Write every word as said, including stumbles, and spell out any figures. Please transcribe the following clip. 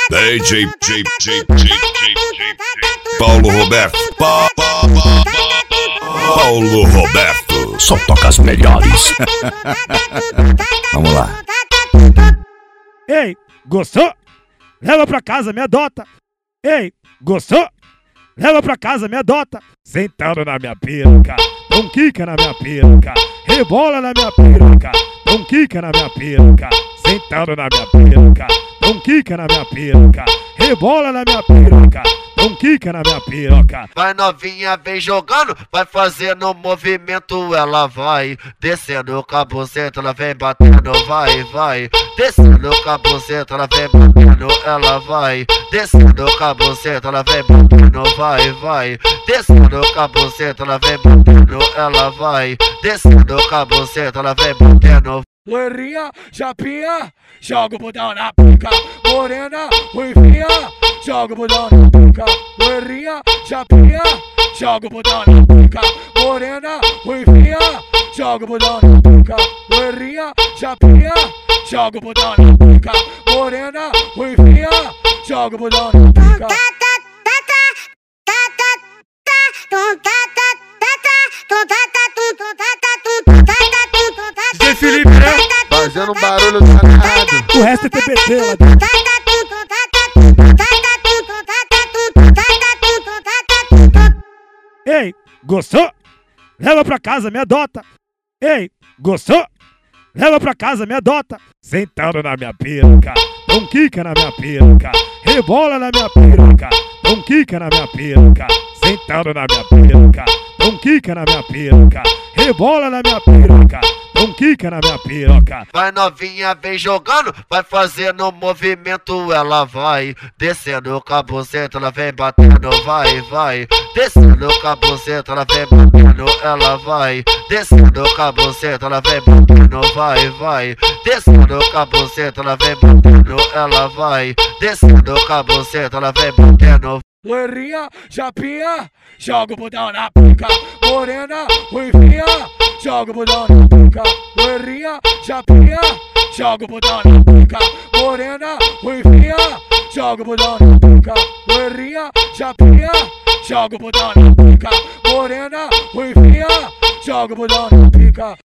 D J, J, J, J, J, Paulo Roberto, pa, pa, pa, pa, Paulo Roberto, só toca as melhores. Vamos lá. Ei, gostou? Leva pra casa, me adota. Ei, gostou? Leva pra casa, me adota. Sentado na minha piroca, dom quica na minha piroca, rebola na minha piroca, dom quica na minha piroca. Sentado na minha piroca, dom quica na minha piroca, rebola na minha piroca, dom quica na minha piroca. Vai novinha, vem jogando, vai fazendo movimento, ela vai descendo com a buceta, ela vem batendo, vai, vai. Descendo com a buceta, ela vem batendo, ela vai. Descendo com a buceta, ela vem batendo, vai, vai. Descendo com a buceta, ela vem batendo, ela vai. Descendo com a buceta, ela vem batendo. Loirinha, chapinha, joga o botão na pica. Morena, ruivinha, joga o botão na pica. Loirinha, chapinha, joga o botão na pica. Morena, ruivinha, joga o botão na pica. Loirinha, chapinha, joga o botão na pica. Morena, ruivinha, joga o botão na pica. D J Felipe, né? Fazendo um barulho danado. O resto é T B T lá dentro. Ei, gostou? Leva pra casa, me adota. Ei, gostou? Leva pra casa, me adota. Sentado na minha piroca, dom quica na minha piroca, rebola na minha piroca, dom quica na minha piroca. Sentado na minha piroca, dom quica na minha piroca, rebola na minha piroca, dom quica na minha piroca. Vai novinha, vem jogando, vai fazendo movimento, ela vai descendo com a buceta, ela vem batendo, vai, vai. Descendo com a buceta, ela vem batendo, ela vai. Descendo com a buceta, ela vem batendo, vai, vai. Descendo com a buceta, ela vem batendo, ela vai. Descendo com a buceta, ela vem batendo. Loirinha, chapinha, joga o botão na pica. Morena, ruivinha, joga o botão na pica. Loirinha, chapinha, joga o botão na pica. Morena, ruivinha, joga o botão na pica. Loirinha, chapinha, joga o botão na pica. Morena, ruivinha, joga o botão na pica.